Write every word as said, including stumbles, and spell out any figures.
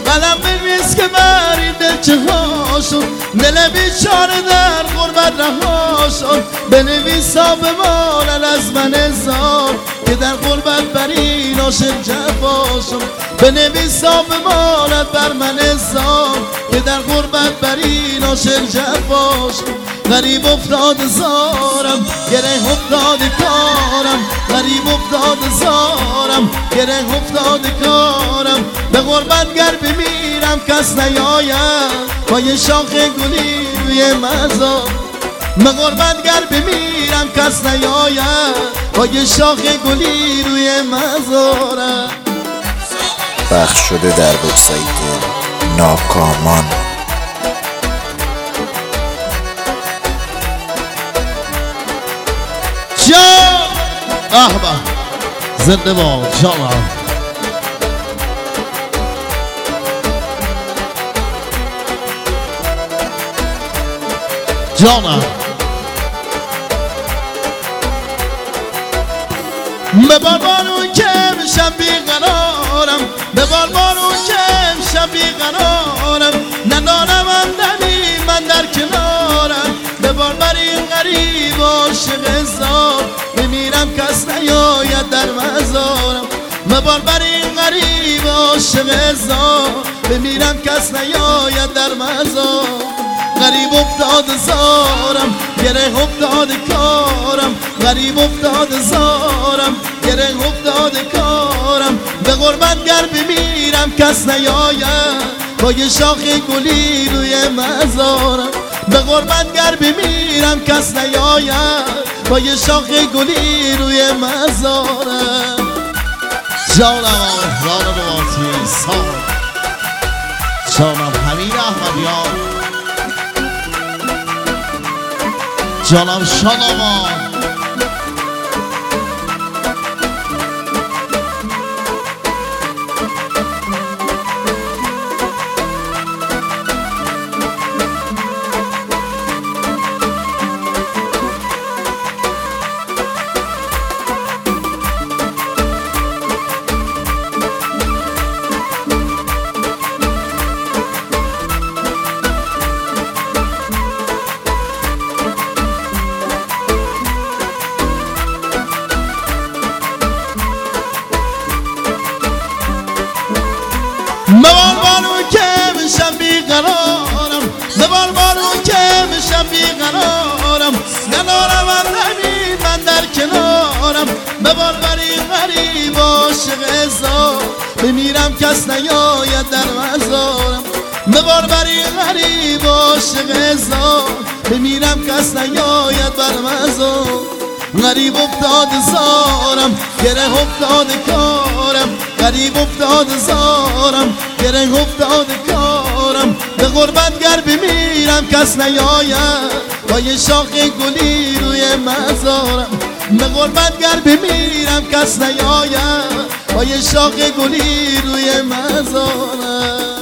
قلم بنویس که بری دل چه شد، دل بیچاره در غربت رها شد. بنویسا بماند از من هزار که در غربت بری عاشق جفا شد. بنویسا بماند بر من هزار که در غربت بری عاشق جفا شد. غریب افتاد زارم گره افتاد کارم، غریب افتاد زارم گره افتاد کارم. به غربت گر بمیرم کس نیاید با یه شاخ گلی روی مزار. به غربت گر بمیرم کس نیاید با یه شاخ گلی روی مزارم. پخش شده در وبسایت ناکامان. جان احبه زنده باد جانم. جانم به باربارون که میشم بیقرارم، به باربارون که میشم بیقرارم. ندارم همدمی من در کنارم، به باربر این غریب عاشق زار بمیرم کس نیاید در مزارم. به باربر این غریب عاشق زار بمیرم کس نیاید در مزار. غریب افتاد زارم گره افتاد کارم، غریب افتاد زارم گره افتاد کارم. به غربت گر بمیرم کس نیاید با یه شاخ گلی روی مزارم. به غربت گر بمیرم کس نیاید با یه شاخ گلی روی مزارم. جانم جانم آتی سام جانم حمید احمدیان جانم شانمان. به باربارون که میشم بیقرارم، به باربارون که میشم بیقرارم. ندارم همدمی من در کنارم، به باربر این غریب عاشق زار بمیرم کس نیاید در مزارم. به باربر این غریب عاشق زار بمیرم کس نیاید بر مزار. غریب افتاد زارم گره افتاد کارم، غریب افتاد زارم گره افتاد کارم. به غربت گر بمیرم کس نیاید با یه شاخ گلی روی مزارم. به غربت گر بمیرم کس نیاید با یه شاخ گلی روی مزارم.